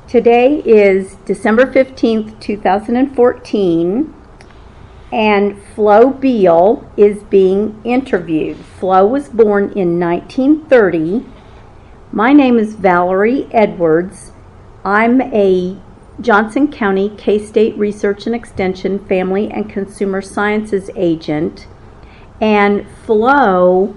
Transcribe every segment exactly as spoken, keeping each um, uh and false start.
Today is December fifteenth, two thousand fourteen, and Flo Beal is being interviewed. Flo was born in nineteen thirty. My name is Valerie Edwards. I'm a Johnson County K-State Research and Extension Family and Consumer Sciences agent, and Flo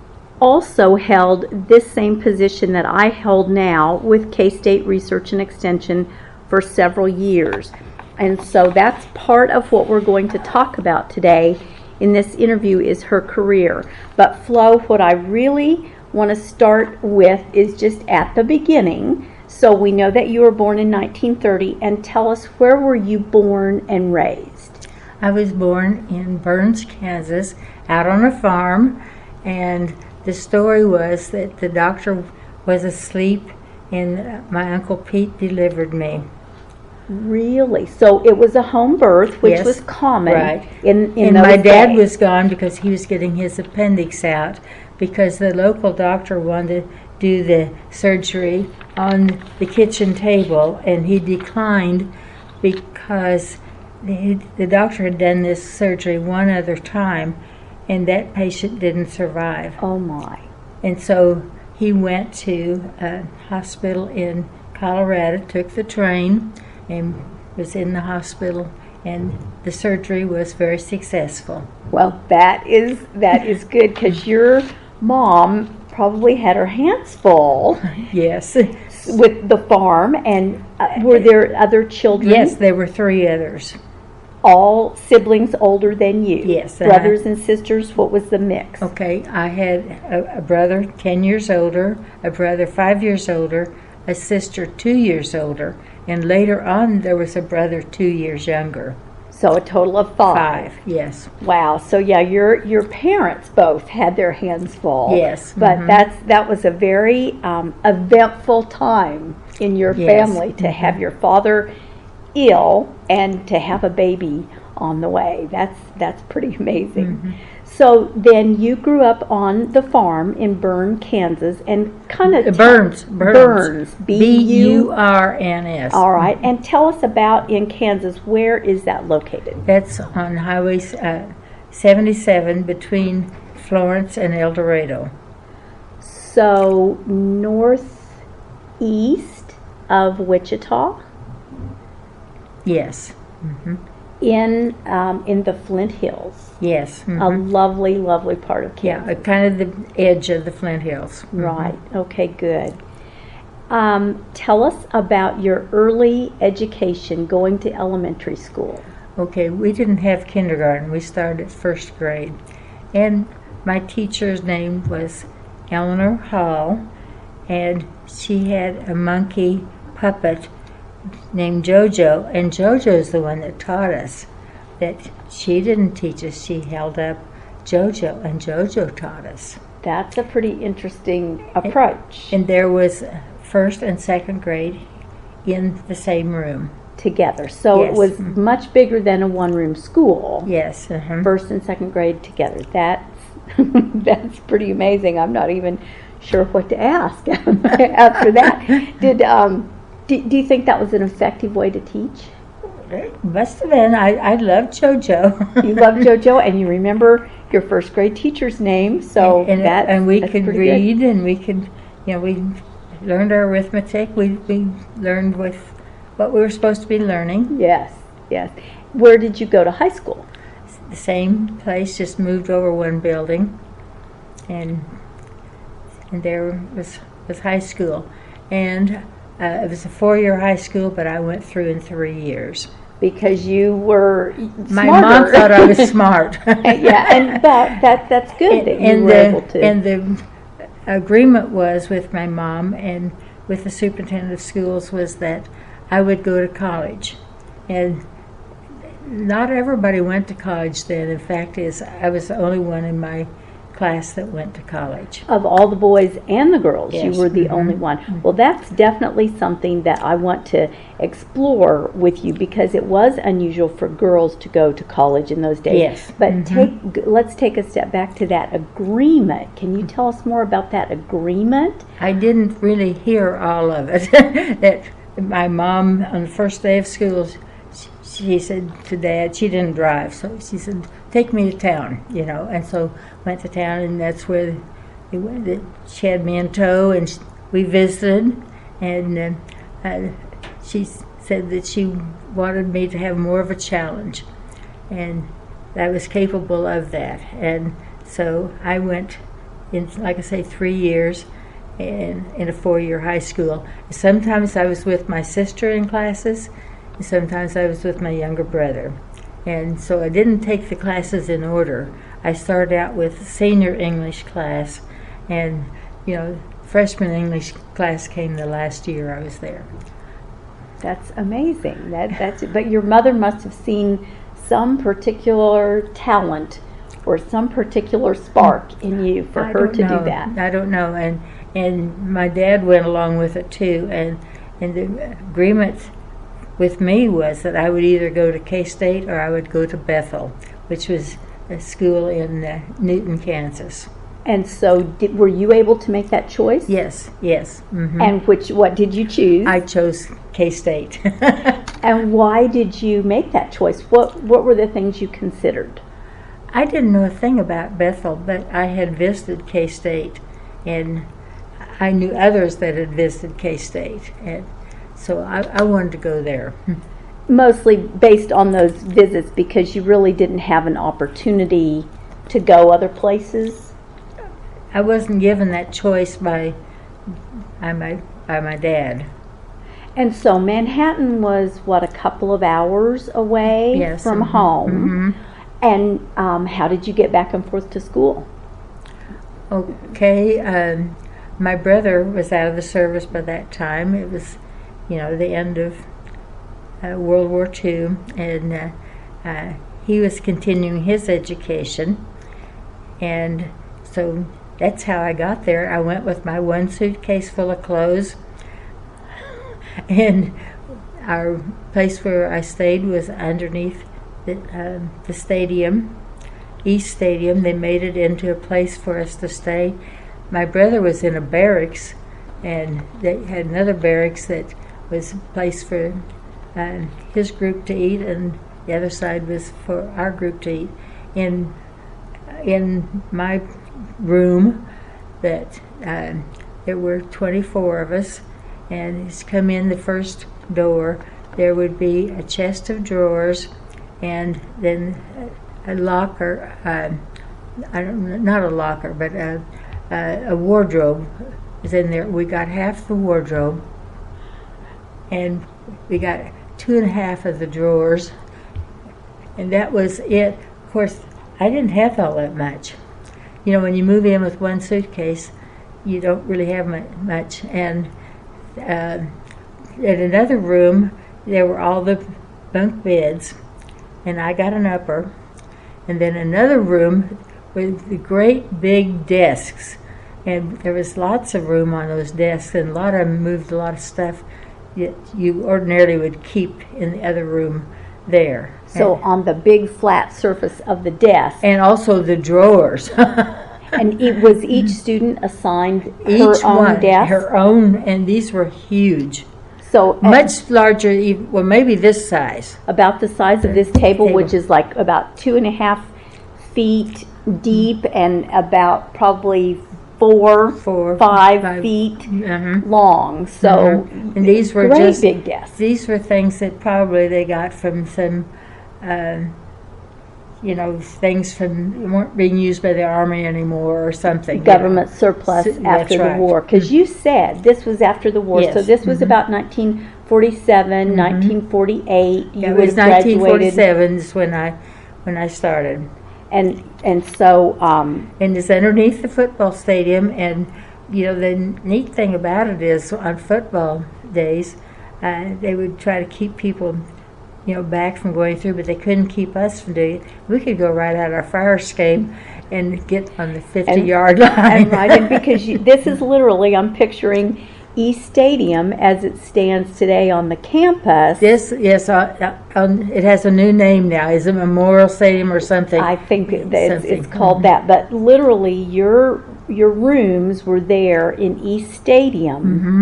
also held this same position that I hold now with K-State Research and Extension for several years. And so that's part of what we're going to talk about today in this interview is her career. But Flo, what I really want to start with is just at the beginning. So we know that you were born in nineteen thirty, and tell us, where were you born and raised? I was born in Burns, Kansas, out on a farm, and the story was that the doctor was asleep and my Uncle Pete delivered me. Really? So it was a home birth, which Yes, was common. right. In, in and my those dad days. was gone because he was getting his appendix out because the local doctor wanted to do the surgery on the kitchen table, and he declined because the, the doctor had done this surgery one other time, and that patient didn't survive. Oh my. And so he went to a hospital in Colorado, took the train, and was in the hospital, and the surgery was very successful. Well, that is that is good, because your mom probably had her hands full Yes. with the farm. And uh, were there other children? Yes, there were three others. All siblings older than you? Yes. uh, Brothers and sisters? What was the mix? Okay, I had a, a brother ten years older, a brother five years older, a sister two years older, and later on there was a brother two years younger. So a total of five. Five, yes. Wow. So yeah, your your parents both had their hands full. Yes. But mhm. that's that was a very um, eventful time in your Yes. family to mhm. have your father ill and to have a baby on the way. That's that's pretty amazing. Mhm. So then you grew up on the farm in Burns, Kansas, and kind of Burns, Burns. Burns, B U R N S. All right, and tell us about in Kansas. Where is that located? That's on Highway uh, seventy-seven between Florence and El Dorado. So northeast of Wichita, Yes. hmm in um, in the Flint Hills. Yes. A mhm. lovely, lovely part of Yeah, Kansas. uh, kind of the edge of the Flint Hills. Mhm. Right. Okay, good. Um, tell us about your early education going to elementary school. Okay, we didn't have kindergarten. We started first grade. And my teacher's name was Eleanor Hall, and she had a monkey puppet named Jojo, and Jojo's the one that taught us. That she didn't teach us, she held up Jojo, and Jojo taught us. That's a pretty interesting approach. And there was first and second grade in the same room. Together. So Yes. it was Mhm. much bigger than a one-room school. Yes. uh-huh. First and second grade together. That's that's pretty amazing. I'm not even sure what to ask after that. Did um do, do you think that was an effective way to teach? Must have been. I, I loved JoJo. You loved JoJo, and you remember your first grade teacher's name, so and, and, that and we that's could pretty read, good. and we could, you know, we learned our arithmetic. We we learned with what we were supposed to be learning. Yes, yes. Where did you go to high school? The same place, just moved over one building, and and there was was high school, and uh, it was a four-year high school, but I went through in three years. Because you were My smarter. mom thought I was smart. Yeah, and but that that's good that you and were the, able to. And the agreement was with my mom and with the superintendent of schools was that I would go to college, and not everybody went to college then. In fact, is I was the only one in my class that went to college. Of all the boys and the girls, Yes. you were the Mhm. only one. Well, that's definitely something that I want to explore with you, because it was unusual for girls to go to college in those days. Yes. But Mhm. take let's take a step back to that agreement. Can you tell us more about that agreement? I didn't really hear all of it. That my mom, on the first day of school, she, she said to Dad, she didn't drive, so she said, take me to town, you know. And so went to town, and that's where they went. She had me in tow, and she, we visited, and uh, uh, she said that she wanted me to have more of a challenge, and I was capable of that. And so I went in, like I say, three years in, in a four-year high school. Sometimes I was with my sister in classes, and sometimes I was with my younger brother. And so I didn't take the classes in order. I started out with senior English class, and, you know, freshman English class came the last year I was there. That's amazing. That that's. But your mother must have seen some particular talent or some particular spark in you for I her don't to know. do that. I don't know. And and my dad went along with it too. And and the agreement with me was that I would either go to K-State or I would go to Bethel, which was a school in uh, Newton, Kansas. And so, did, were you able to make that choice? Yes, yes. Mm-hmm. And which, what did you choose? I chose K-State. And why did you make that choice? What What were the things you considered? I didn't know a thing about Bethel, but I had visited K-State, and I knew others that had visited K-State, and so I, I wanted to go there. Mostly based on those visits, because you really didn't have an opportunity to go other places? I wasn't given that choice by, by my by my dad. And so Manhattan was, what, a couple of hours away Yes, from mhm, home? mhm. And um, how did you get back and forth to school? Okay, um, my brother was out of the service by that time. It was, you know, the end of uh, World War Two, and uh, uh, he was continuing his education, and so that's how I got there. I went with my one suitcase full of clothes, and our place where I stayed was underneath the, um, the stadium, East Stadium. They made it into a place for us to stay. My brother was in a barracks, and they had another barracks that was a place for uh, his group to eat, and the other side was for our group to eat. In in my room, that uh, there were twenty-four of us, and he's come in the first door. There would be a chest of drawers, and then a locker. Uh, I don't, not a locker, but a, a, a wardrobe was in there. We got half the wardrobe, and we got two and a half of the drawers, and that was it. Of course, I didn't have all that much. You know, when you move in with one suitcase, you don't really have much. And uh, in another room, there were all the bunk beds, and I got an upper. And then another room with the great big desks, and there was lots of room on those desks, and a lot of them moved a lot of stuff that you ordinarily would keep in the other room there. So and, on the big flat surface of the desk. and also the drawers. And it was each student assigned Each her own one, desk? her own, and these were huge. So Much larger, even- well, maybe this size. about the size of this table, table. which is like about two and a half feet deep and about probably four, Four, five, five. feet Mhm. long. So Mhm. And these were great just big desks. These were things that probably they got from some, uh, you know, things from weren't being used by the army anymore or something. you Government know. surplus So- after that's the right. war. Because you said this was after the war. So Yes. this was Mhm. about nineteen forty-seven, nineteen forty-eight. You Yeah, it would was have nineteen graduated. forty-seven is when I when I started. And, and so um, And it's underneath the football stadium. And you know, the neat thing about it is on football days, uh, they would try to keep people, you know, back from going through, but they couldn't keep us from doing it. We could go right out our fire escape and get on the fifty-yard line. and right in, because you, this is literally, I'm picturing East Stadium as it stands today on the campus. This, yes, uh, uh, um, it has a new name now. Is it Memorial Stadium or something? I think that it's, Something. it's called that, but literally your your rooms were there in East Stadium, Mm-hmm.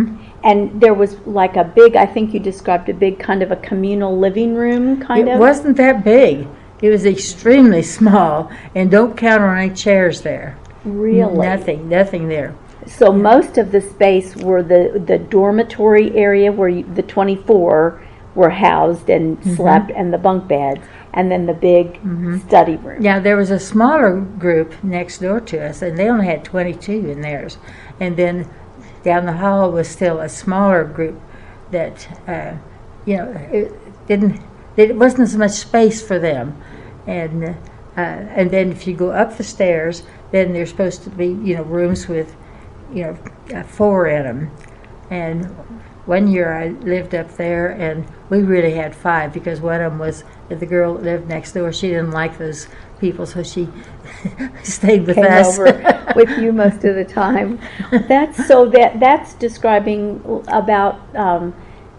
and there was like a big, I think you described a big kind of a communal living room, kind It of? wasn't that big. It was extremely small, and don't count on any chairs there. Really? Nothing, nothing there. So most of the space were the, the dormitory area where you, the twenty-four were housed and Mm-hmm. slept, and the bunk beds, and then the big study room. Now, there was a smaller group next door to us, and they only had twenty-two in theirs. And then down the hall was still a smaller group that, uh, you know, it didn't, it wasn't as much space for them. And uh, and then if you go up the stairs, then there's supposed to be, you know, rooms with, you know, uh, four in them. And one year I lived up there, and we really had five, because one of them was the girl that lived next door. She didn't like those people, so she stayed with Came us. over with you most of the time. That's so that that's describing about um,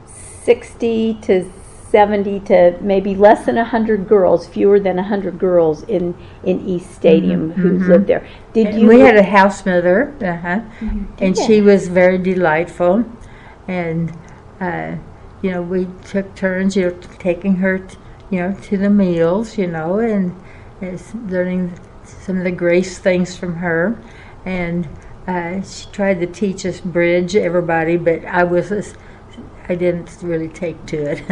sixty to seventy to maybe less than a hundred girls, fewer than a hundred girls in in East Stadium Mm-hmm, who mm-hmm. lived there. Did And you? we had a house mother, uh-huh, and Yeah. she was very delightful. And uh, you know, we took turns, you know, taking her, t- you know, to the meals, you know, and, and s- learning some of the grace things from her. And uh, she tried to teach us bridge, everybody, but I was, a- I didn't really take to it.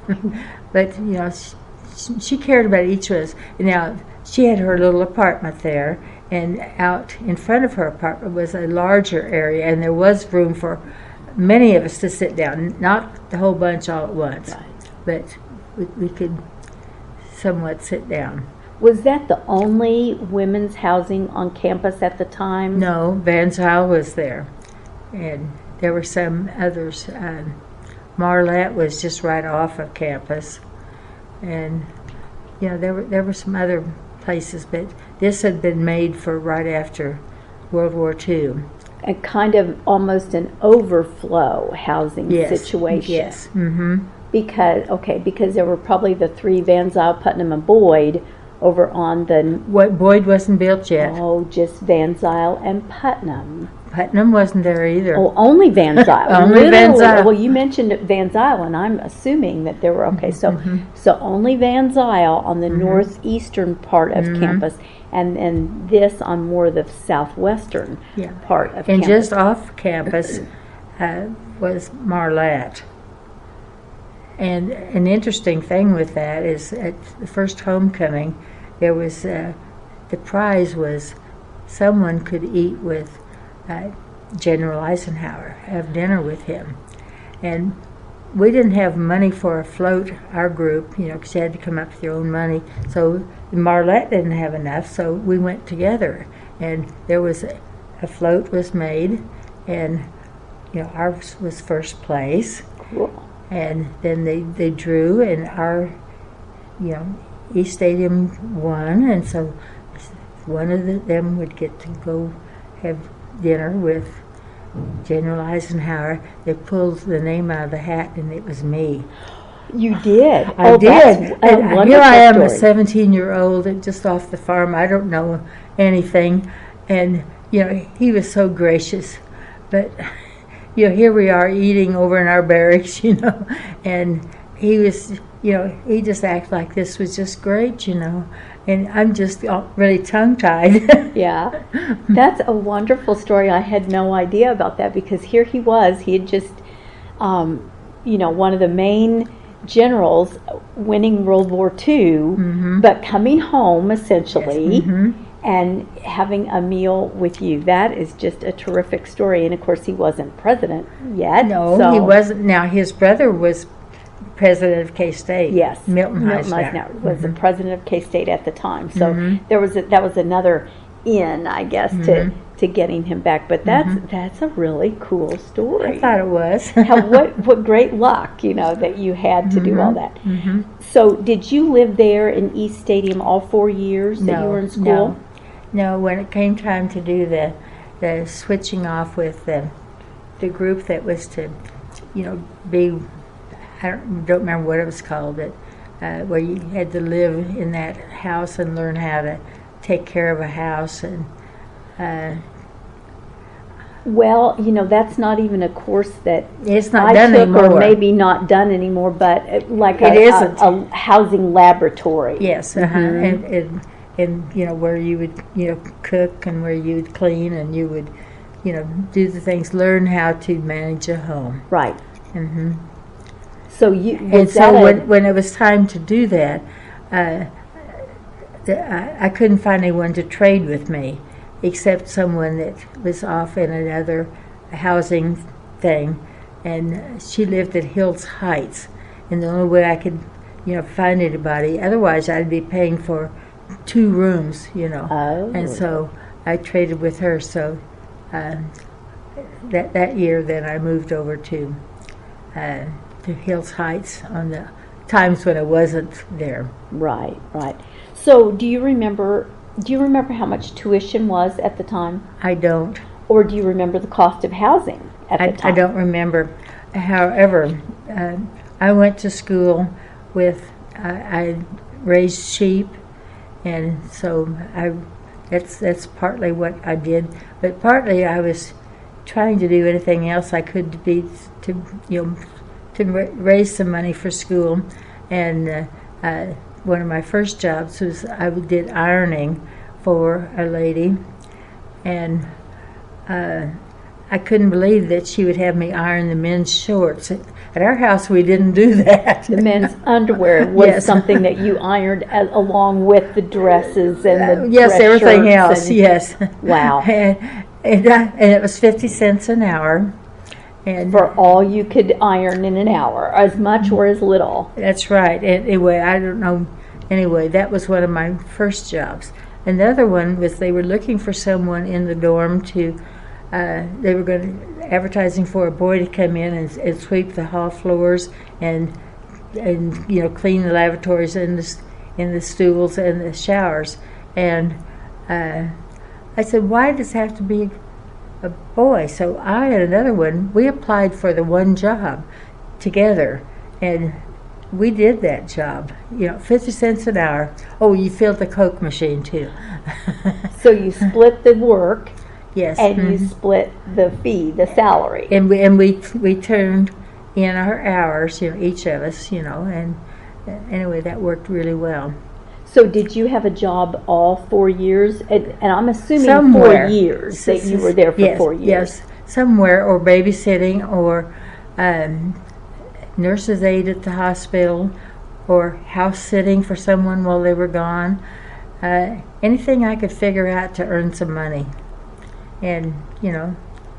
But you know, she, she cared about each of us. Now, she had her little apartment there, and out in front of her apartment was a larger area, and there was room for many of us to sit down, not the whole bunch all at once, Right. but we, we could somewhat sit down. Was that the only women's housing on campus at the time? No, Van Zyl was there, and there were some others. Um, Marlette was just right off of campus, and you know, there were there were some other places, but this had been made for right after World War Two. A kind of almost an overflow housing Yes. situation. Yes. Mm-hmm. Because okay, because there were probably the three Van Zyl, Putnam, and Boyd over on the What Boyd wasn't built yet. oh, just Van Zyl and Putnam. Putnam wasn't there either. Oh, only Van Zyl. Only Van Literally. Zyl. Well, you mentioned Van Zyl, and I'm assuming that there were okay. So, Mm-hmm. so only Van Zyl on the northeastern part of Mm-hmm. campus, and and this on more the southwestern Yeah. part of And campus. just off campus uh, was Marlette. And an interesting thing with that is at the first homecoming, there was uh, the prize was someone could eat with uh, General Eisenhower, have dinner with him. And we didn't have money for a float, our group, you know, because you had to come up with your own money. So Marlette didn't have enough, so we went together. And there was a, a float was made, and, you know, ours was first place. Cool. And then they, they drew, and our, you know, East Stadium won, and so one of the, them would get to go have dinner with General Eisenhower. They pulled the name out of the hat, and it was me. You did. I oh, did. That's a And here wonderful I am, a story. seventeen-year-old, just off the farm. I don't know anything, and you know, he was so gracious. But you know, here we are eating over in our barracks, you know, and he was, you know, he just acted like this was just great, you know, and I'm just all really tongue-tied. Yeah, that's a wonderful story. I had no idea about that because here he was. He had just, um, you know, one of the main generals winning World War Two, Mhm. but coming home essentially Mhm. and having a meal with you. That is just a terrific story. And of course, he wasn't president yet. No, so- he wasn't. Now, his brother was president of K-State. Yes, Milton Eisenhower. was the president of K-State at the time. So Mhm. there was a, that was another in, I guess, Mhm. to to getting him back. But that's that's a really cool story. I thought it was. How, what what great luck, you know, that you had to do all that. hmm So did you live there in East Stadium all four years that you were in school? No, no. When it came time to do the the switching off with the the group that was to, you know, be, I don't, don't remember what it was called, but uh, where you had to live in that house and learn how to take care of a house, and uh, Well, you know, that's not even a course that It's not I done took, anymore. or maybe not done anymore, but uh, like It a, isn't. a, a housing laboratory. Yes, uh-huh. Mhm. and, and and you know where you would you know cook and where you would clean and you would you know do the things, learn how to manage a home. Right. hmm So you And was so that a- when when it was time to do that, uh, the, I, I couldn't find anyone to trade with me, except someone that was off in another housing thing, and she lived at Hills Heights, and the only way I could, you know, find anybody, otherwise I'd be paying for two rooms, you know, Oh. and so I traded with her. So uh, that that year, then I moved over to uh, to Hills Heights on the times when I wasn't there. Right, right. So do you remember? Do you remember how much tuition was at the time, I don't. or do you remember the cost of housing at I, the time? I don't remember. However, uh, I went to school with, I, I raised sheep, and so I, that's that's partly what I did. But partly I was trying to do anything else I could to be to you know to ra- raise some money for school. And uh, uh, one of my first jobs was I did ironing for a lady, and. Uh, I couldn't believe that she would have me iron the men's shorts. At our house, we didn't do that. The men's underwear was Yes. something that you ironed a- along with the dresses and the Uh, yes, dress everything shirts else. and- Yes. Wow. and, and, I, and it was fifty cents an hour. And For all you could iron in an hour, as much or as little. that's right. Anyway, I don't know. Anyway, that was one of my first jobs. Another one was they were looking for someone in the dorm to. Uh, they were going to advertising for a boy to come in and, and sweep the hall floors and and you know clean the lavatories and the in the stools and the showers. And uh, I said, why does it have to be a boy? So I and another one, we applied for the one job together, and we did that job. You know, fifty cents an hour. Oh, you filled the Coke machine too. So you split the work. Yes. And mhm. you split the fee, the salary. And we and we we turned in our hours, you know, each of us, you know, and uh, anyway, that worked really well. So did you have a job all four years? And, and I'm assuming Somewhere. four years that you were there for yes, four years. Yes, somewhere, or babysitting, or um, nurse's aide at the hospital, or house sitting for someone while they were gone. Uh, anything I could figure out to earn some money. And, you know,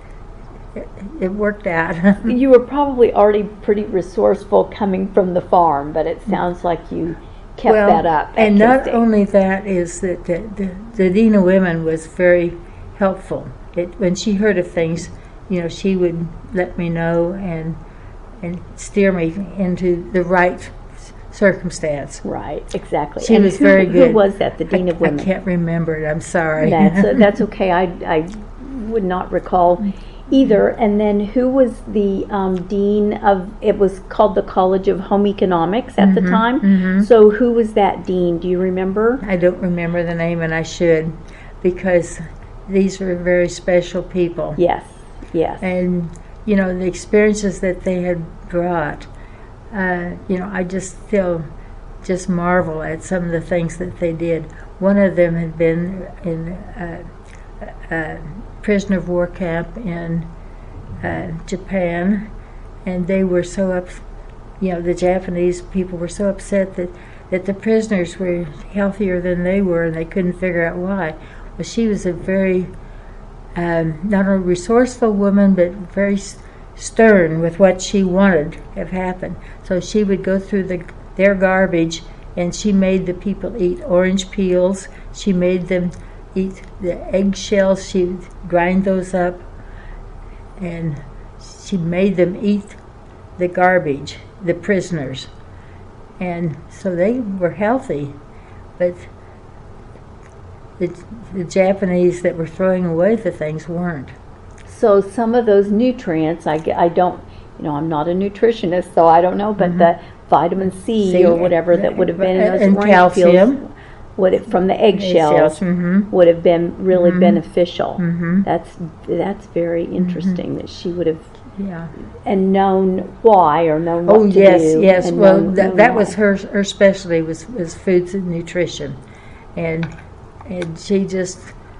it, it worked out. You were probably already pretty resourceful coming from the farm, but it sounds like you kept well, that up. at and not K-State. only that is that the, the, the Dean of Women was very helpful. It, when she heard of things, you know, she would let me know and and steer me into the right circumstance. Right, exactly. She and was who, very good. Who was that, the Dean I, of Women? I can't remember it. I'm sorry. That's, that's okay. I, I would not recall either. And then who was the um, dean of, it was called the College of Home Economics at the Mhm, time. mhm. So who was that dean? Do you remember? I don't remember the name, and I should, because these were very special people. Yes, yes. And, you know, the experiences that they had brought, uh, you know, I just still just marvel at some of the things that they did. One of them had been in uh, a prisoner of war camp in uh, Japan, and they were so up, you know, the Japanese people were so upset that, that the prisoners were healthier than they were, and they couldn't figure out why. Well, she was a very, um, not only resourceful woman, but very s- stern with what she wanted to have happen. So she would go through the their garbage, and she made the people eat orange peels. She made them eat the eggshells. She would grind those up, and she made them eat the garbage, the prisoners. And so they were healthy, but the, the Japanese that were throwing away the things weren't. So some of those nutrients, I, ge- I don't, you know, I'm not a nutritionist, so I don't know, but the vitamin C See, or whatever that would have been in those and orange calcium. peels would it from the eggshells, Eggshells, mhm. would have been really Mhm. beneficial. Mhm. That's that's very interesting that she would have Yeah. and known why or known what Oh to yes, do. yes. and Well, known- that, known that why. was her her specialty was was foods and nutrition, and and she just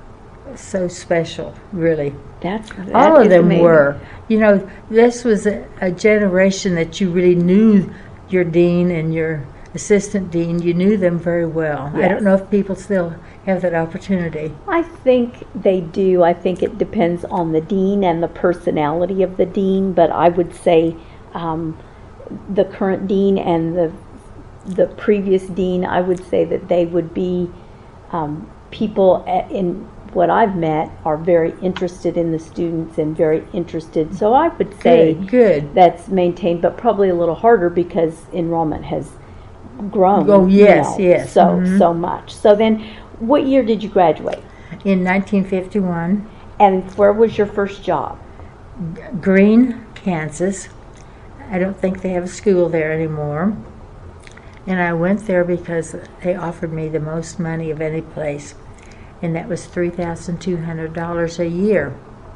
so special, really. That's that All of is them amazing. were. You know, this was a, a generation that you really knew your dean and your assistant dean. You knew them very well. I Yes. don't know if people still have that opportunity. I think they do. I think it depends on the dean and the personality of the dean, but I would say um, the current dean and the the previous dean, I would say that they would be um, people a- in what I've met are very interested in the students and very interested. So I would say Good, good. that's maintained, but probably a little harder because enrollment has grown. Oh, you yes, know, yes. So Mhm. so much. So then, what year did you graduate? In nineteen fifty-one, And where was your first job? Green, Kansas. I don't think they have a school there anymore. And I went there because they offered me the most money of any place, and that was three thousand two hundred dollars a year.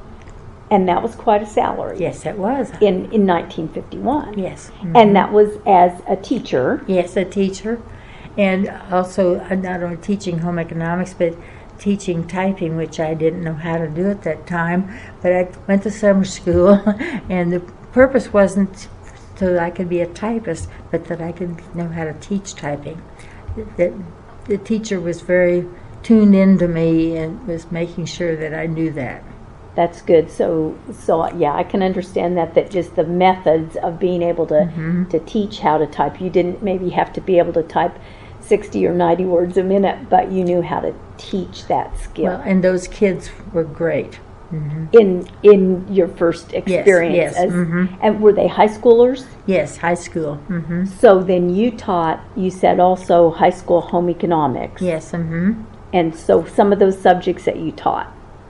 And that was quite a salary. Yes, that was. In in nineteen fifty-one. Yes. And that was as a teacher. Yes, a teacher, and also uh, not only teaching home economics, but teaching typing, which I didn't know how to do at that time. But I went to summer school, and the purpose wasn't so that I could be a typist, but that I could know how to teach typing. That the teacher was very tuned into me and was making sure that I knew that. That's good. So so yeah, I can understand that. That just the methods of being able to Mm-hmm. to teach how to type. You didn't maybe have to be able to type sixty or ninety words a minute, but you knew how to teach that skill. Well, and those kids were great. in in your first experience. yes, as- mhm. And were they high schoolers? Yes, high school. hmm So then you taught, you said also high school home economics. Yes. hmm And so some of those subjects that you taught.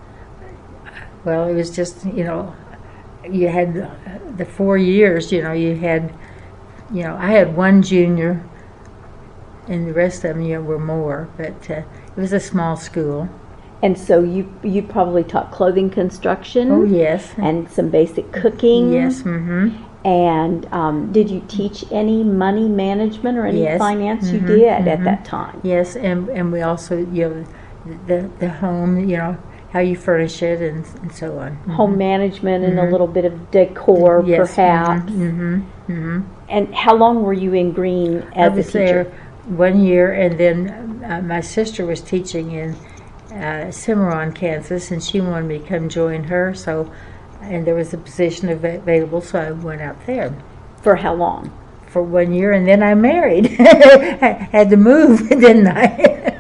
Well, it was just, you know, you had the, the four years, you know, you had, you know, I had one junior, and the rest of them, you know, were more, but uh, it was a small school. And so you you probably taught clothing construction. Oh, yes. And some basic cooking. Yes. hmm And um, did you teach any money management or any Yes. finance? You Mhm, did at mhm. that time. Yes, and, and we also, you know, the, the home, you know, how you furnish it and, and so on. Home management and a Mhm. little bit of decor, Yes, perhaps. hmm hmm And how long were you in Green I as a was teacher? there one year, and then uh, my sister was teaching in uh, Cimarron, Kansas, and she wanted me to come join her. So, and there was a position av- available, so I went out there For how long? for one year, and then I married. I had to move, didn't I?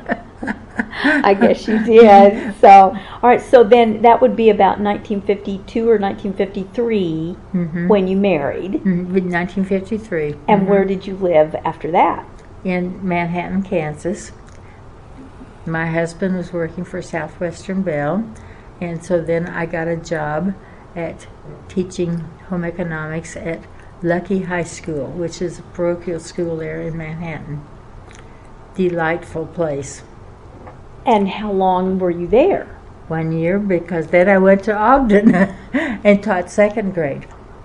I guess you did. So, all right. So then that would be about nineteen fifty-two or nineteen fifty-three Mhm. when you married. Mhm, in nineteen fifty-three. And Mhm. where did you live after that? In Manhattan, Kansas. My husband was working for Southwestern Bell, and so then I got a job at teaching home economics at Lucky High School, which is a parochial school there in Manhattan. Delightful place. And how long were you there? One year, because then I went to Ogden and taught second grade.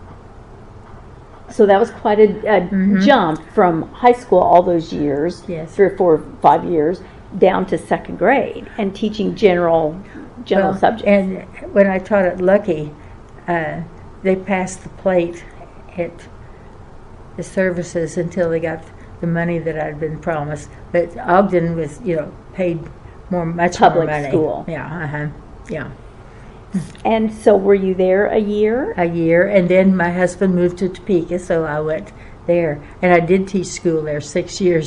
So that was quite a, a Mhm. jump from high school all those years, Yes. three or four, five years, down to second grade and teaching general general Well, subjects. And when I taught at Lucky, uh, they passed the plate at the services until they got the money that I'd been promised. But Ogden was, you know, paid more, much Public more money. school. Yeah, uh-huh. Yeah. And so were you there a year? A year, and then my husband moved to Topeka, so I went there. And I did teach school there six years.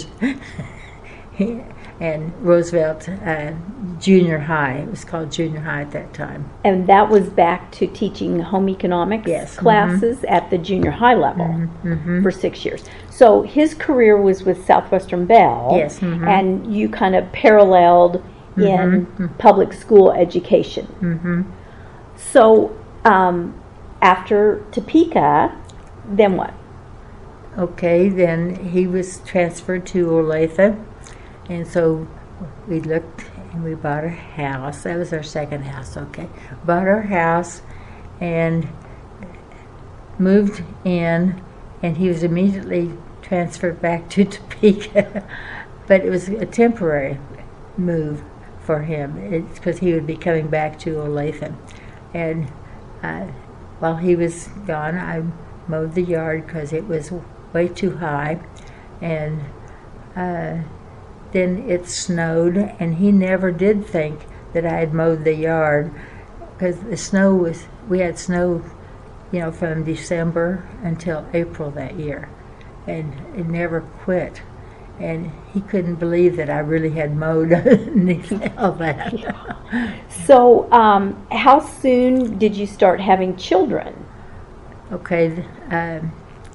And Roosevelt uh, Junior High. It was called Junior High at that time. And that was back to teaching home economics Yes, mhm. classes at the junior high level Mhm. for six years. So his career was with Southwestern Bell. Yes, mhm. And you kind of paralleled in Mhm. public school education. Mm-hmm. So um, after Topeka, then what? Okay, then he was transferred to Olathe, and so we looked and we bought a house. That was our second house, okay. Bought our house and moved in, and he was immediately transferred back to Topeka. But it was a temporary move for him because he would be coming back to Olathe. And uh, while he was gone, I mowed the yard because it was way too high. And uh, then it snowed, and he never did think that I had mowed the yard because the snow was, we had snow, you know, from December until April that year. And it never quit. And he couldn't believe that I really had mowed all that. So, um, how soon did you start having children? Okay, um,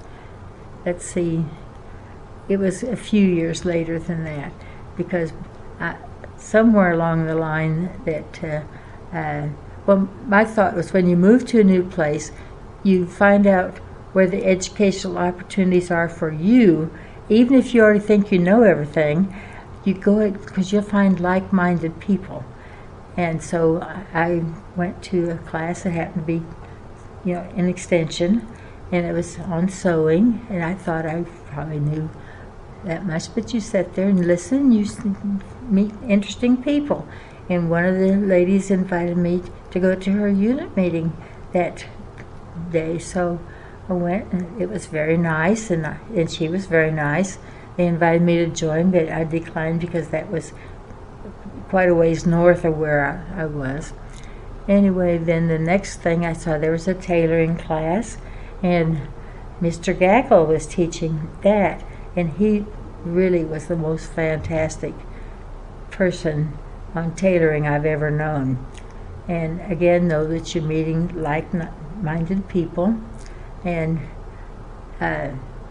let's see. It was a few years later than that, because I, somewhere along the line that, uh, uh, well, my thought was when you move to a new place, you find out where the educational opportunities are for you. Even if you already think you know everything, you go because you'll find like-minded people. And so I went to a class that happened to be, you know, an extension, and it was on sewing, and I thought I probably knew that much, but you sit there and listen, you meet interesting people. And one of the ladies invited me to go to her unit meeting that day, so I went, and it was very nice, and I, and she was very nice. They invited me to join, but I declined because that was quite a ways north of where I, I was. Anyway, then the next thing I saw, there was a tailoring class, and Mister Gackle was teaching that, and he really was the most fantastic person on tailoring I've ever known. And again, know that you're meeting like-minded people. And uh,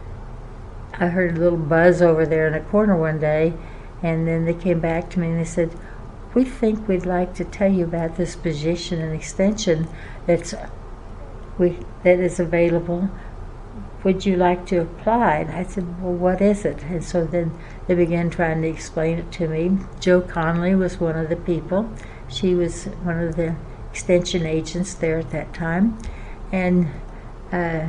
I heard a little buzz over there in the corner one day, and then they came back to me and they said, "We think we'd like to tell you about this position and extension that's we that is available. Would you like to apply?" And I said, "Well, what is it?" And so then they began trying to explain it to me. Joe Conley was one of the people. She was one of the extension agents there at that time. And Uh,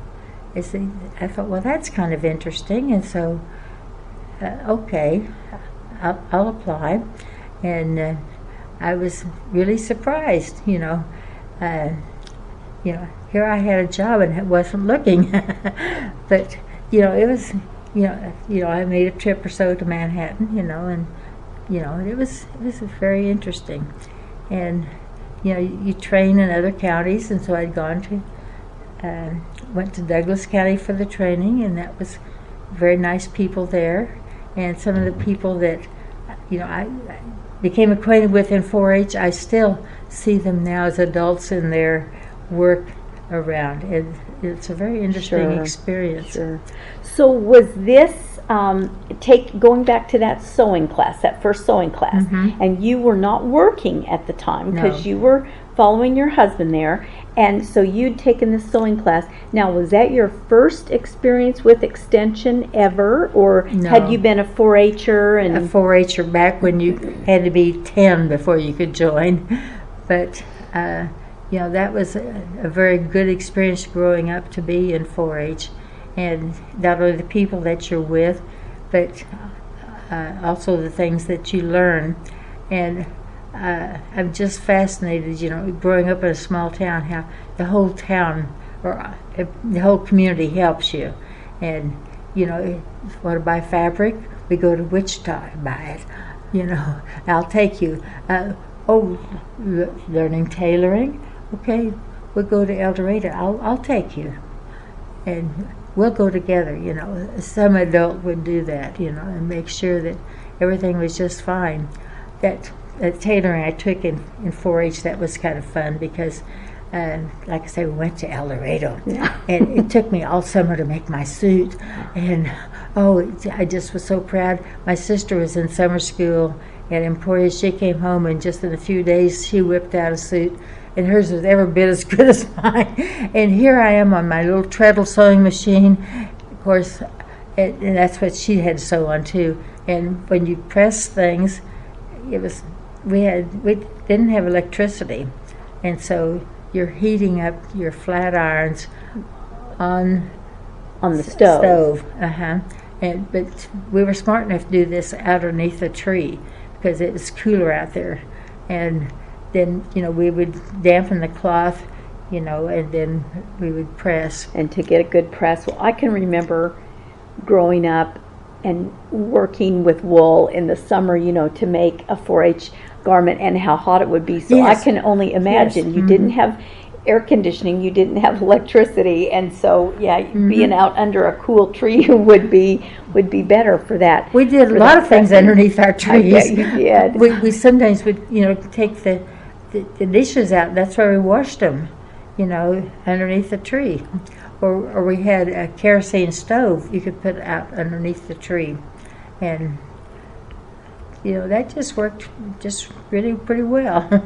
I thought, well, that's kind of interesting, and so, uh, okay, I'll, I'll apply. And uh, I was really surprised, you know. Uh, you know, here I had a job and wasn't looking, but you know, it was, you know, you know, I made a trip or so to Manhattan, you know, and you know, it was it was very interesting, and you know, you, you train in other counties, and so I'd gone to. Uh, went to Douglas County for the training, and that was very nice people there. And some of the people that, you know, I, I became acquainted with in four H, I still see them now as adults in their work around. It, it's a very interesting Sure. experience. Sure. So was this, um, take going back to that sewing class, that first sewing class, Mm-hmm. and you were not working at the time because No. you were following your husband there, and so you'd taken this sewing class. Now, was that your first experience with extension ever, or No. had you been a four H-er? And A four H-er back when you had to be ten before you could join. But, uh, you know, that was a, a very good experience growing up to be in four H. And not only the people that you're with, but uh, also the things that you learn. And uh, I'm just fascinated, you know, growing up in a small town, how the whole town or uh, the whole community helps you. And, you know, if you want to buy fabric, we go to Wichita and buy it. You know, I'll take you. Uh, oh, l- learning tailoring? Okay, we'll go to El Dorado. I'll, I'll take you. And we'll go together, you know. Some adult would do that, you know, and make sure that everything was just fine. That, that tailoring I took in, in four H, that was kind of fun because, uh, like I say, we went to El Dorado. Yeah. And it took me all summer to make my suit. And, oh, it, I just was so proud. My sister was in summer school at Emporia. She came home, and just in a few days, she whipped out a suit. And hers was every bit as good as mine. And here I am on my little treadle sewing machine. Of course, it, and that's what she had to sew on too. And when you press things, it was we had we didn't have electricity, and so you're heating up your flat irons on On the stove. stove. Uh-huh. And but we were smart enough to do this out underneath a tree because it was cooler out there. And then, you know, we would dampen the cloth, you know, and then we would press. And to get a good press. Well, I can remember growing up and working with wool in the summer, you know, to make a four H garment and how hot it would be. So Yes. I can only imagine. Yes. You Mhm. didn't have air conditioning, you didn't have electricity, and so yeah, Mm-hmm. being out under a cool tree would be would be better for that. We did a for lot that of things pressing. underneath our trees. Yeah, you did. We, we sometimes would, you know, take the, the, the dishes out. That's where we washed them, you know, underneath the tree. Or, or we had a kerosene stove you could put out underneath the tree. And, you know, that just worked just really pretty well.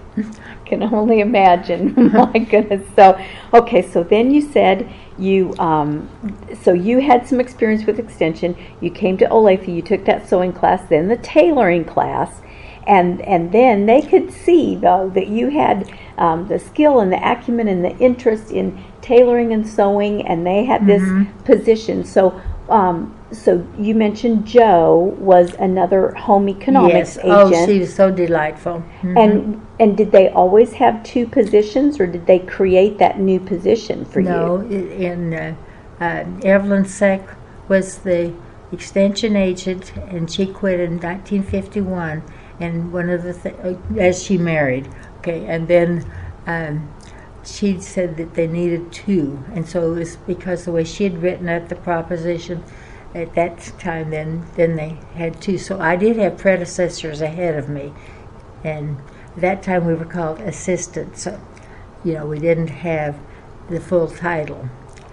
Can only imagine. My goodness. So, okay. So then you said you, um, so you had some experience with extension. You came to Olathe. You took that sewing class, then the tailoring class, and and then they could see though that you had um, the skill and the acumen and the interest in tailoring and sewing, and they had this position. So. Um, so you mentioned Joe was another home economics yes. agent. Oh, she was so delightful. Mhm. And and did they always have two positions, or did they create that new position for no, you? i- in uh, uh, Evelyn Seck was the extension agent, and she quit in nineteen fifty-one. And one of the th- uh, as she married, okay, and then um, she said that they needed two, and so it was because the way she had written up the proposition at that time. Then then they had two. So I did have predecessors ahead of me, and at that time we were called assistants. So, you know, we didn't have the full title,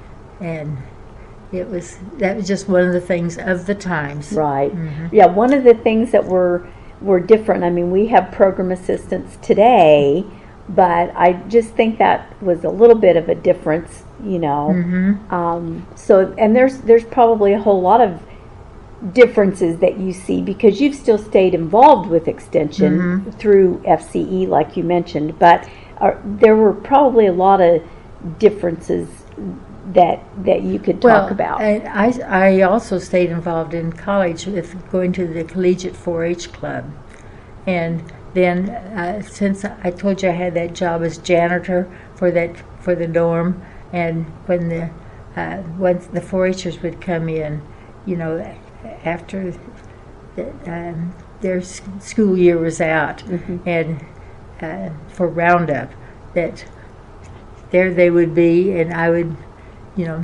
and it was that was just one of the things of the times. Right. Yeah. One of the things that were were different. I mean, we have program assistants today, but I just think that was a little bit of a difference. You know. Mm-hmm. Um, so, and there's there's probably a whole lot of differences that you see because you've still stayed involved with extension Mm-hmm. through F C E, like you mentioned, but are, there were probably a lot of differences that that you could talk well, about. And I, I also stayed involved in college with going to the Collegiate four H Club. And then uh, since I told you I had that job as janitor for that for the dorm, and when the uh, when the four Hers would come in, you know, after the, um, their s- school year was out, Mm-hmm. and uh, for roundup, that there they would be, and I would, you know,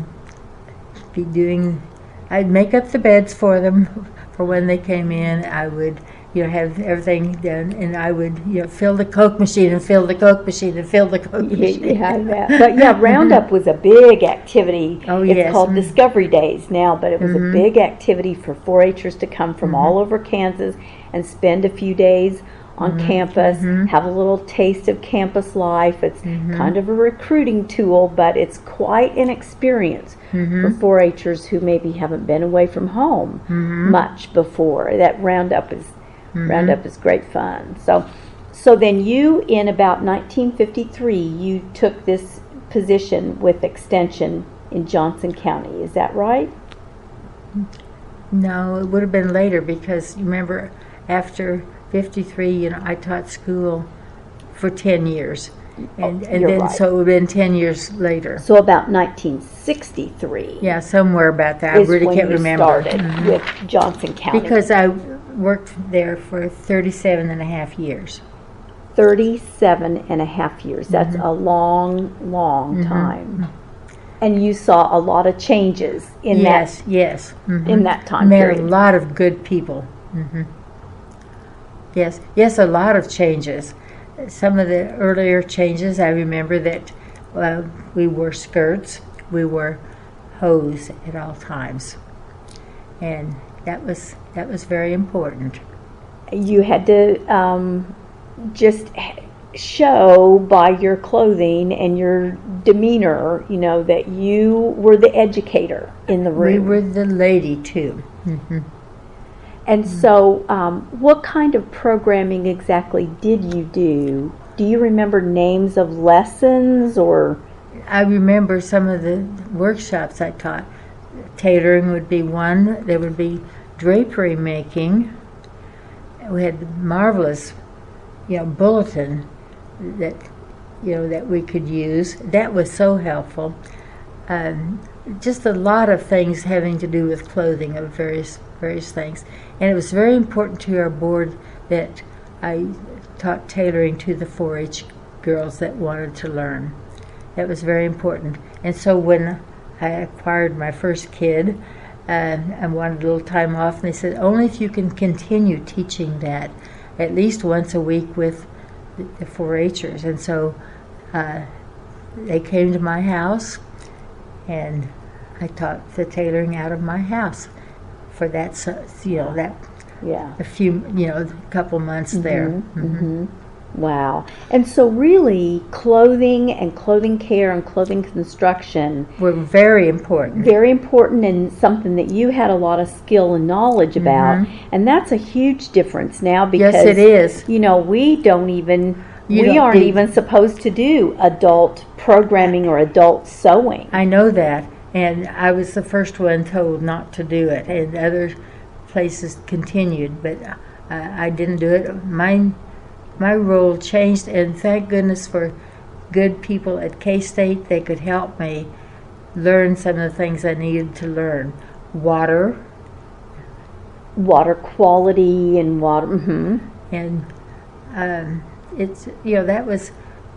be doing. I'd make up the beds for them for when they came in. I would, you know, have everything done, and I would, you know, fill the Coke machine and fill the Coke machine and fill the Coke Yeah, machine. you had that. But yeah, Roundup was a big activity. Oh, it's yes. called Mhm. Discovery Days now, but it was Mhm. a big activity for four Hers to come from all over Kansas and spend a few days on campus, Mhm. have a little taste of campus life. It's Mhm. kind of a recruiting tool, but it's quite an experience Mhm. for four Hers who maybe haven't been away from home Mhm. much before. That Roundup is Mhm. Roundup is great fun. So, so then you, in about nineteen fifty-three, you took this position with Extension in Johnson County. Is that right? No, it would have been later because you remember after fifty-three, you know, I taught school for ten years. And, Oh, and you're then right. so it would have been ten years later. So about nineteen sixty-three Yeah, somewhere about that. I is really when can't you remember. started Mhm. with Johnson County. Because I worked there for thirty-seven and a half years. thirty-seven and a half years. That's Mm-hmm. a long, long time. And you saw a lot of changes in yes, that. yes. Mhm. in that time Met period. a lot of good people. hmm Yes, yes, a lot of changes. Some of the earlier changes, I remember that uh, we wore skirts, we wore hose at all times, and that was that was very important. You had to um, just h- show by your clothing and your demeanor, you know, that you were the educator in the We room. were the lady too. hmm And so, um, what kind of programming exactly did you do? Do you remember names of lessons or? I remember some of the workshops I taught. Tailoring would be one. There would be drapery making. We had marvelous, you know, bulletin that, you know, that we could use. That was so helpful. Um, just a lot of things having to do with clothing of various various things. And it was very important to our board that I taught tailoring to the four H girls that wanted to learn. That was very important. And so when I acquired my first kid, uh, I wanted a little time off, and they said, only if you can continue teaching that at least once a week with the, the four H'ers. And so uh, they came to my house, and I taught the tailoring out of my house for that, you know, that yeah, a few, you know, a couple months mm-hmm, there. Mm-hmm. Mm-hmm. Wow. And so really, clothing and clothing care and clothing construction were very important. Very important, and something that you had a lot of skill and knowledge about. Mm-hmm. And that's a huge difference now because, yes, it is. You know, we don't even, you we don't aren't do, even supposed to do adult programming or adult sewing. I know that. And I was the first one told not to do it. And other places continued, but uh, I didn't do it. Mine My role changed, and thank goodness for good people at K-State. They could help me learn some of the things I needed to learn. Water. Water quality and water. Mm-hmm. And um, it's, you know, that was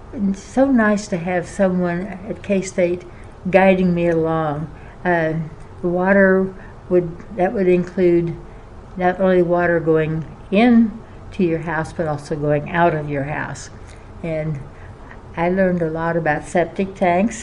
so nice to have someone at K-State guiding me along. Uh, water would, that would include not only water going in to your house, but also going out of your house. And I learned a lot about septic tanks,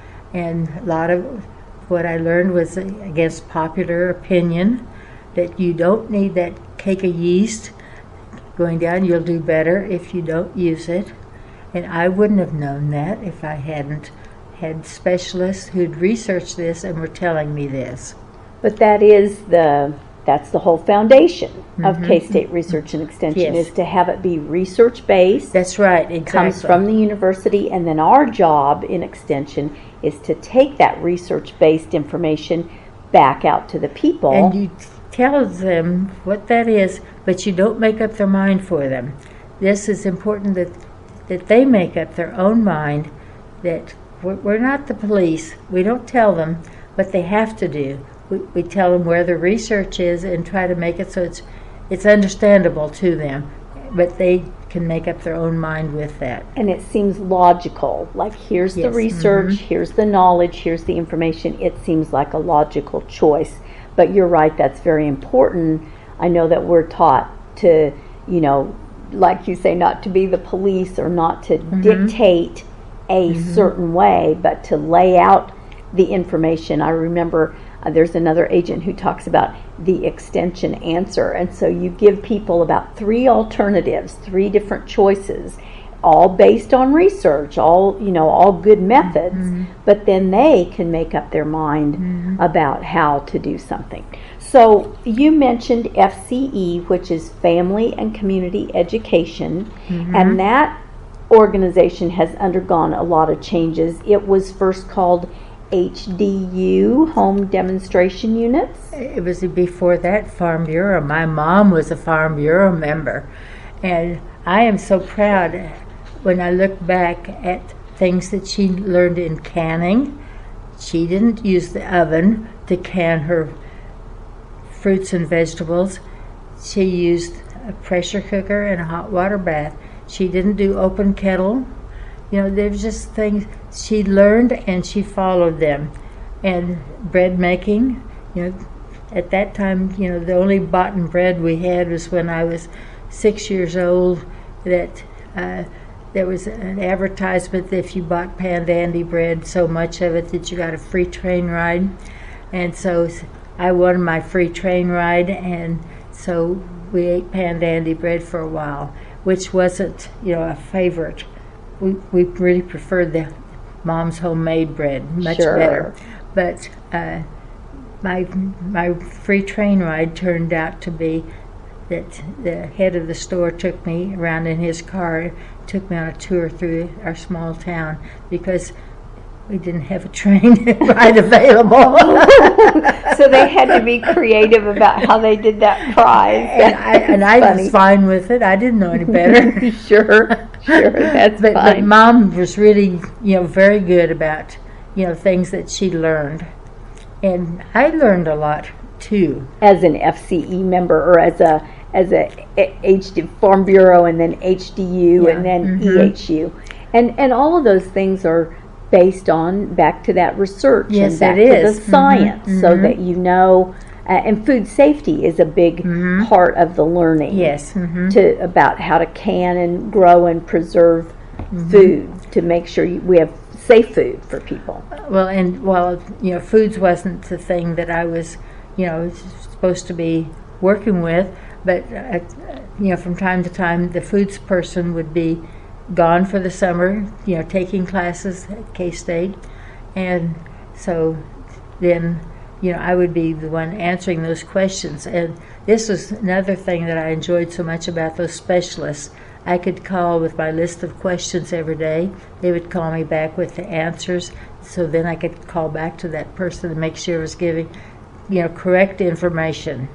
and a lot of what I learned was against popular opinion that you don't need that cake of yeast going down. You'll do better if you don't use it. And I wouldn't have known that if I hadn't had specialists who'd researched this and were telling me this. But that is the That's the whole foundation mm-hmm. of K-State Research and Extension, yes. is to have it be research-based. That's right, exactly. It comes from the university, and then our job in Extension is to take that research-based information back out to the people. And you tell them what that is, but you don't make up their mind for them. This is important that, that they make up their own mind, that we're, we're not the police. We don't tell them what they have to do. We, we tell them where the research is and try to make it so it's it's understandable to them, but they can make up their own mind with that. And it seems logical. Like, here's yes. the research, mm-hmm. here's the knowledge, here's the information. It seems like a logical choice. But you're right, that's very important. I know that we're taught to, you know, like you say, not to be the police or not to mm-hmm. dictate a mm-hmm. certain way, but to lay out the information. I remember Uh, there's another agent who talks about the extension answer, and so you give people about three alternatives, three different choices, all based on research, all, you know, all good methods, mm-hmm. but then they can make up their mind mm-hmm. about how to do something. So you mentioned F C E, which is Family and Community Education, mm-hmm. and that organization has undergone a lot of changes. It was first called H D U, Home Demonstration Units. It was before that Farm Bureau. My mom was a Farm Bureau member, and I am so proud when I look back at things that she learned in canning. She didn't use the oven to can her fruits and vegetables. She used a pressure cooker and a hot water bath. She didn't do open kettle. You know, there's just things she learned and she followed them. And bread making, you know, at that time, you know, the only boughten bread we had was when I was six years old, that uh, there was an advertisement that if you bought Pandandy bread, so much of it that you got a free train ride. And so I won my free train ride, and so we ate Pandandy bread for a while, which wasn't, you know, a favorite. We we really preferred the mom's homemade bread, much sure. better. But uh, my my free train ride turned out to be that the head of the store took me around in his car, took me on a tour through our small town because we didn't have a train ride available. So they had to be creative about how they did that prize. And I, and I was fine with it. I didn't know any better. Sure, sure, that's but, fine. But Mom was really, you know, very good about, you know, things that she learned. And I learned a lot, too. As an F C E member or as a as a H D Farm Bureau and then H D U Yeah. and then Mm-hmm. E H U. And, and all of those things are based on back to that research Yes, and back it to is. the science Mm-hmm. so that you know, uh, and food safety is a big Mm-hmm. part of the learning. Yes. Mm-hmm. To about how to can and grow and preserve Mm-hmm. food to make sure you, we have safe food for people. Well, and while, you know, foods wasn't the thing that I was, you know, supposed to be working with, but, uh, you know, from time to time, the foods person would be gone for the summer, you know, taking classes at K-State. And so then, you know, I would be the one answering those questions. And this was another thing that I enjoyed so much about those specialists. I could call with my list of questions every day. They would call me back with the answers. So then I could call back to that person and make sure I was giving, you know, correct information.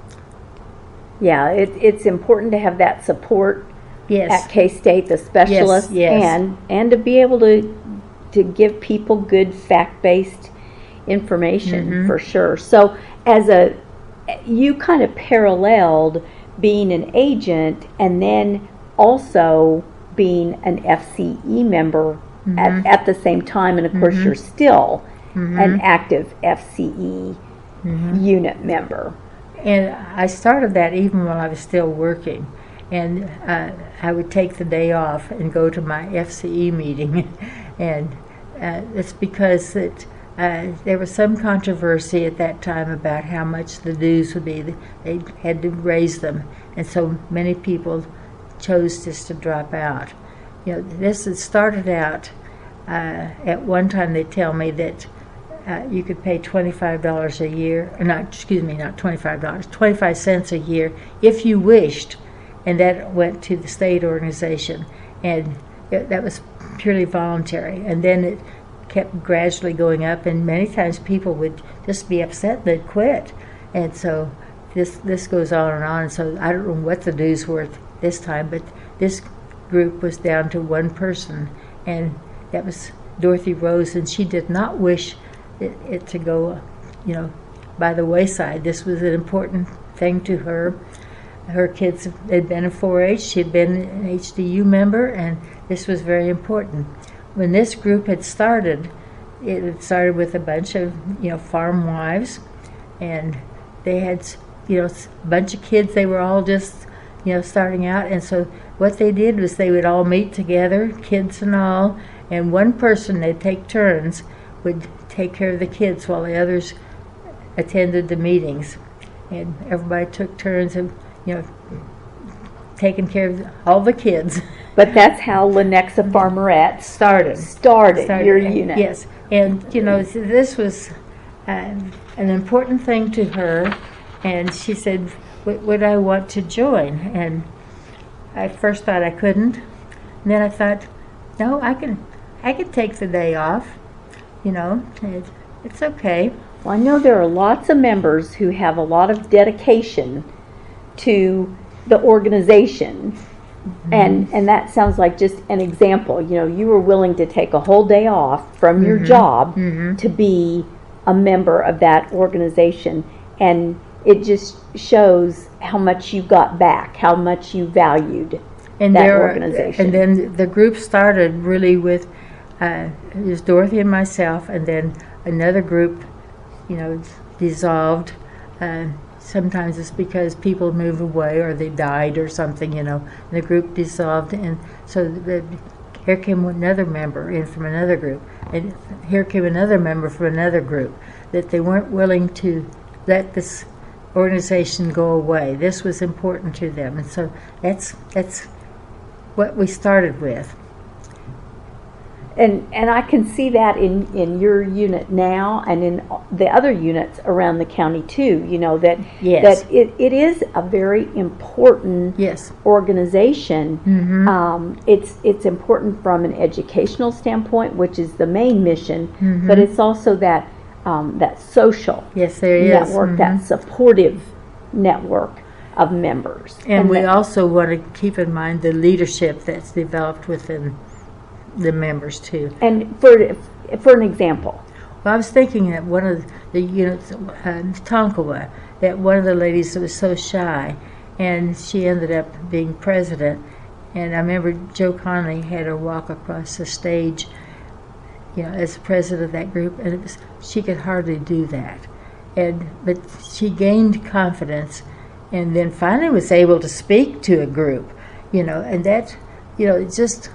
Yeah, it, it's important to have that support Yes. at K-State, the specialists, yes. and and to be able to to give people good fact-based information Mm-hmm. for sure. So, as a you kind of paralleled being an agent and then also being an F C E member Mm-hmm. at, at the same time, and of course you're still Mm-hmm. an active F C E unit member. And I started that even while I was still working. And uh, I would take the day off and go to my F C E meeting. And uh, it's because it, uh, there was some controversy at that time about how much the dues would be. They had to raise them. And so many people chose just to drop out. You know, this had started out, uh, at one time they tell me that Uh, you could pay twenty-five dollars a year, or not, excuse me, not twenty-five dollars, twenty-five cents a year if you wished, and that went to the state organization, and it, that was purely voluntary, and then it kept gradually going up, and many times people would just be upset and they'd quit, and so this this goes on and on, and so I don't know what the dues were this time, but this group was down to one person, and that was Dorothy Rose, and she did not wish It, it to go, you know, by the wayside. This was an important thing to her. Her kids had been in four H. She had been an H D U member, and this was very important. When this group had started, it had started with a bunch of, you know, farm wives, and they had, you know, a bunch of kids. They were all just, you know, starting out, and so what they did was they would all meet together, kids and all, and one person, they'd take turns, would take care of the kids while the others attended the meetings, and everybody took turns of, you know, taking care of all the kids. But that's how Lenexa Farmerettes Started. started, Started, your and- unit. Yes, and you know, th- this was um, an important thing to her, and she said, "W- would I want to join?" And I first thought I couldn't, and then I thought, no, I can, I can take the day off. You know, it, it's okay. Well, I know there are lots of members who have a lot of dedication to the organization, mm-hmm. and and that sounds like just an example. You know, you were willing to take a whole day off from mm-hmm. your job mm-hmm. to be a member of that organization, and it just shows how much you got back, how much you valued and that there, organization. And then the group started really with uh, it was Dorothy and myself, and then another group, you know, dissolved. Uh, sometimes it's because people move away or they died or something, you know, and the group dissolved, and so the, here came another member in from another group, and here came another member from another group, that they weren't willing to let this organization go away. This was important to them, and so that's that's what we started with. and and I can see that in in your unit now, and in the other units around the county too. You know that Yes. that it, it is a very important Yes. organization. Mm-hmm. Um, it's it's important from an educational standpoint, which is the main mission, Mhm. but it's also that um, that social Yes, there is. network, Mhm. that supportive network of members. And we that- also want to keep in mind the leadership that's developed within the members too. and for for an example, Well, I was thinking that one of the units, uh, Tonkawa, that one of the ladies was so shy, and she ended up being president. And I remember Joe Conley had her walk across the stage, you know, as president of that group, and it was, she could hardly do that. And but she gained confidence, and then finally was able to speak to a group, you know, and that, you know, it just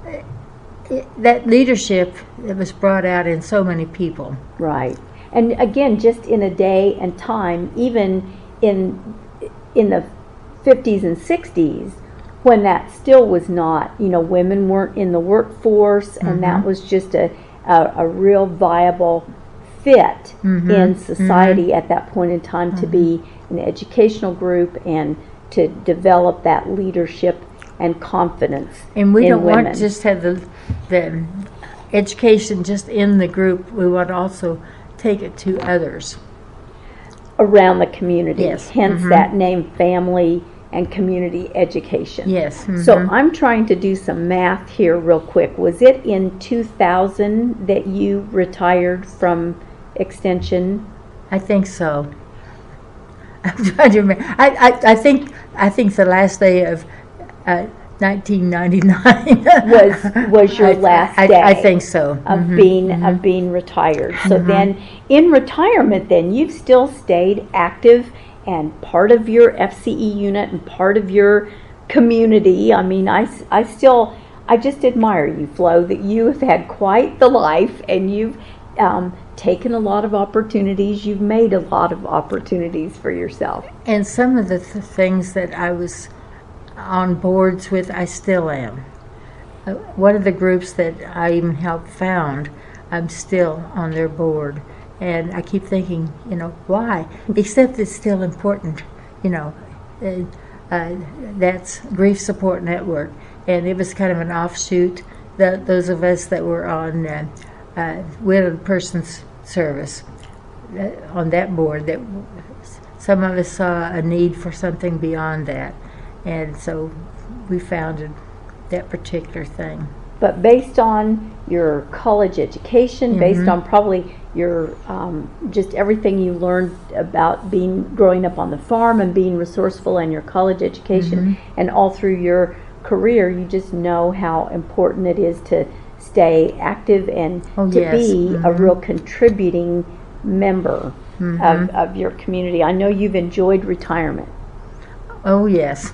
it, that leadership that was brought out in so many people. right? And again, just in a day and time, even in in the fifties and sixties, when that still was not, you know, women weren't in the workforce, and that Mhm. was just a a, a real viable fit Mhm. in society at that point in time to be an educational group and to develop that leadership and confidence. And we in don't women. want to just have the, the education just in the group. We want to also take it to others. around the community. Yes. Hence Mhm. that name, family and community education. Yes. So mhm. I'm trying to do some math here real quick. Was it in two thousand that you retired from Extension? I think so. I'm trying to remember. I, I, I think I think the last day of uh, nineteen ninety-nine Was was your I, last I, day I think so. of Mhm, being mhm. of being retired. So Mhm. then in retirement then you've still stayed active and part of your F C E unit and part of your community. I mean, I, s- I still, I just admire you, Flo, that you have had quite the life, and you've um, taken a lot of opportunities. You've made a lot of opportunities for yourself. And some of the th- things that I was on boards with, I still am. Uh, one of the groups that I even helped found, I'm still on their board. And I keep thinking, you know, why? Except it's still important, you know. Uh, uh, that's Grief Support Network. And it was kind of an offshoot. The, those of us that were on uh, uh, Widowed Persons Service, uh, on that board, that some of us saw a need for something beyond that. And so we founded that particular thing. But based on your college education, based Mhm. on probably your um, just everything you learned about being growing up on the farm and being resourceful, and your college education, Mhm. and all through your career, you just know how important it is to stay active and Oh, to yes. be a Mhm. real contributing member Mhm. of, of your community. I know you've enjoyed retirement. Oh, yes.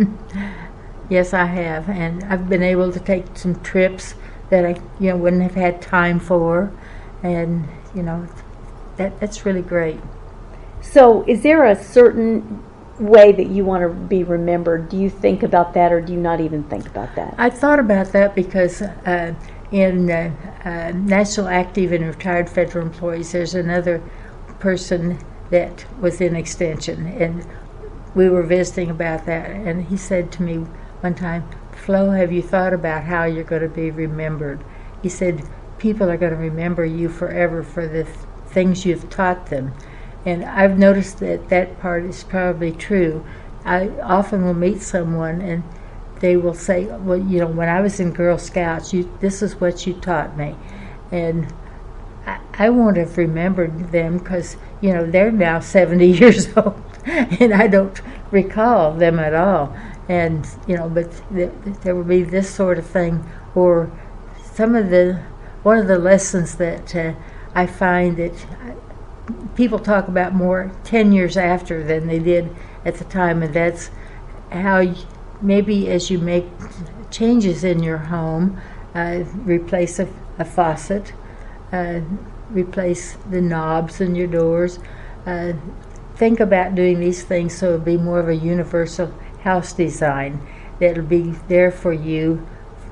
Yes, I have. And I've been able to take some trips that I, you know, wouldn't have had time for. And, you know, that that's really great. So, is there a certain way that you want to be remembered? Do you think about that, or do you not even think about that? I thought about that because uh, in uh, uh, National Active and Retired Federal Employees, there's another person that was in Extension, and we were visiting about that, and he said to me one time, Flo, have you thought about how you're going to be remembered? He said, people are going to remember you forever for the th- things you've taught them. And I've noticed that that part is probably true. I often will meet someone and they will say, well, you know, when I was in Girl Scouts, you, this is what you taught me. And I, I won't have remembered them because, you know, they're now seventy years old and I don't recall them at all. And, you know, but th- there will be this sort of thing, or some of the, one of the lessons that uh, I find that people talk about more ten years after than they did at the time, and that's how y- maybe as you make changes in your home, uh, replace a, a faucet, uh, replace the knobs in your doors, uh, think about doing these things so it'll be more of a universal house design that'll be there for you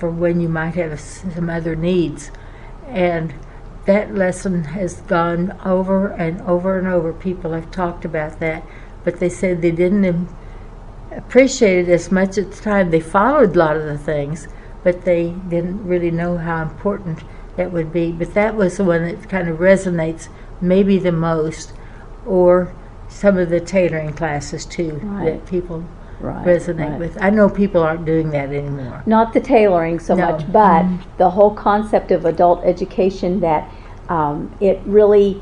for when you might have some other needs. And that lesson has gone over and over and over. People have talked about that, but they said they didn't appreciate it as much at the time. They followed a lot of the things, but they didn't really know how important that would be. But that was the one that kind of resonates maybe the most, or some of the tailoring classes too, right. that people right, resonate right. with. I know people aren't doing that anymore. Not the tailoring so No. much, but Mm-hmm. the whole concept of adult education, that um, it really,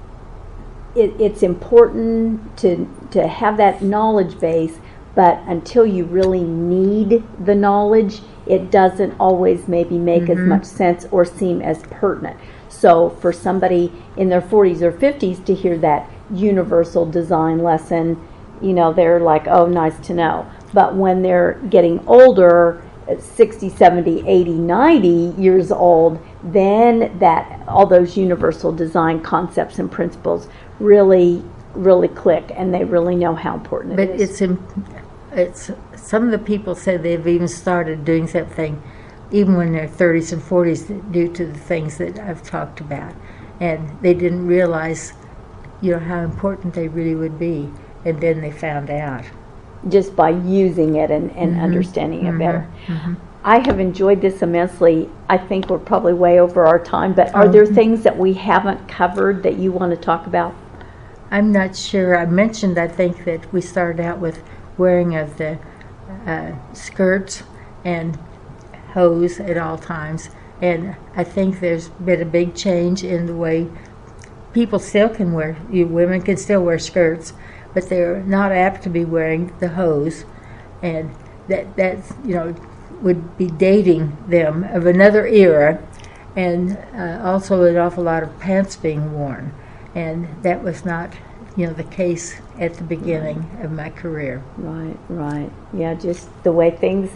it, it's important to, to have that knowledge base, but until you really need the knowledge, it doesn't always maybe make Mm-hmm. as much sense or seem as pertinent. So for somebody in their forties or fifties to hear that universal design lesson, you know, they're like, oh, nice to know. But when they're getting older, at sixty, seventy, eighty, ninety years old, then that all those universal design concepts and principles really, really click, and they really know how important But it is. it's im- it's some of the people said they've even started doing something even when they're thirties and forties due to the things that I've talked about, and they didn't realize, you know, how important they really would be, and then they found out. Just by using it and, and Mhm. understanding it Mhm. better. Mhm. I have enjoyed this immensely. I think we're probably way over our time, but are Oh. there things that we haven't covered that you want to talk about? I'm not sure. I mentioned, I think, that we started out with wearing of the uh, skirts and hose at all times, and I think there's been a big change in the way people still can wear, you women can still wear skirts, but they're not apt to be wearing the hose, and that that's, you know, would be dating them of another era, and uh, also an awful lot of pants being worn, and that was not, you know, the case at the beginning of my career. Right, right. Yeah, just the way things,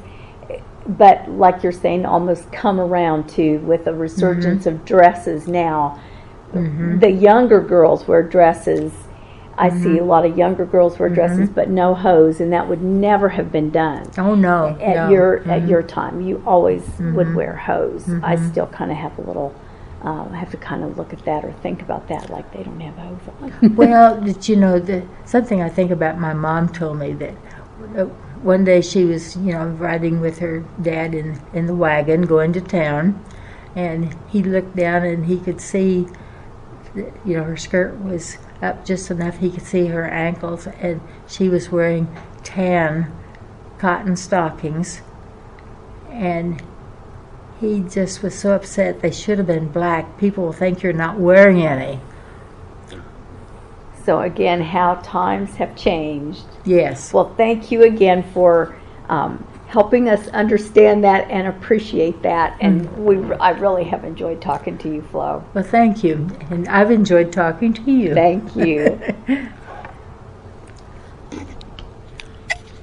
but like you're saying, almost come around to with a resurgence of dresses now. Mhm. The younger girls wear dresses. I see a lot of younger girls wear dresses, but no hose, and that would never have been done. Oh no! At no. your at Mhm. your time, you always would Mhm. wear hose. I Mhm. still kind of have a little. Uh, I have to kind of look at that or think about that, like they don't have hose on. Well, did you know, the, something I think about, my mom told me that uh, one day she was, you know, riding with her dad in, in the wagon going to town, and he looked down and he could see, that, you know, her skirt was up just enough he could see her ankles, and she was wearing tan cotton stockings, and he just was so upset. They should have been black. People will think you're not wearing any. So again, how times have changed. Yes. Well, thank you again for um, helping us understand that and appreciate that. And we, I really have enjoyed talking to you, Flo. Well, thank you. And I've enjoyed talking to you. Thank you.